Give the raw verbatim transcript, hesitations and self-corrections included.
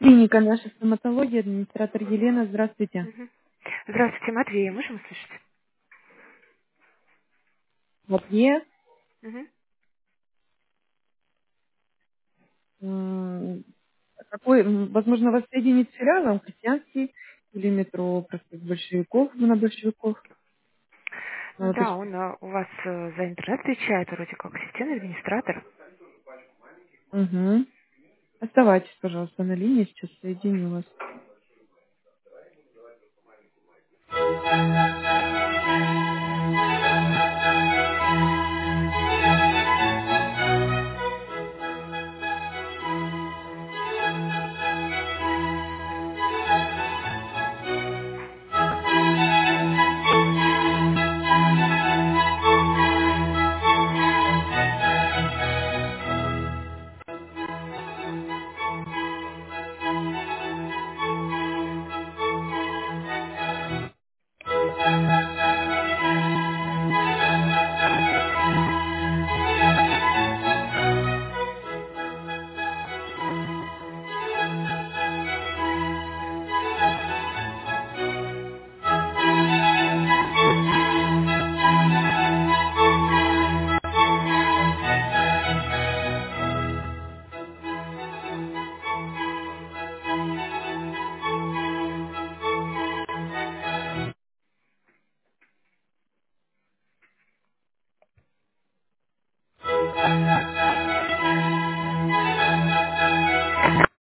Клиника «Наша стоматология», администратор Елена, здравствуйте. Мгм. Здравствуйте, Матвей, можем услышать? Вот я, Мгм. м, какой, м, возможно, вас соединить с филиалом Крестьянский или метро проспект Большевиков, на Большевиков. А, то Да, есть, он а, у вас э, за интернет отвечает, вроде как системный администратор. мгм. Оставайтесь, пожалуйста, на линии, сейчас соединю вас.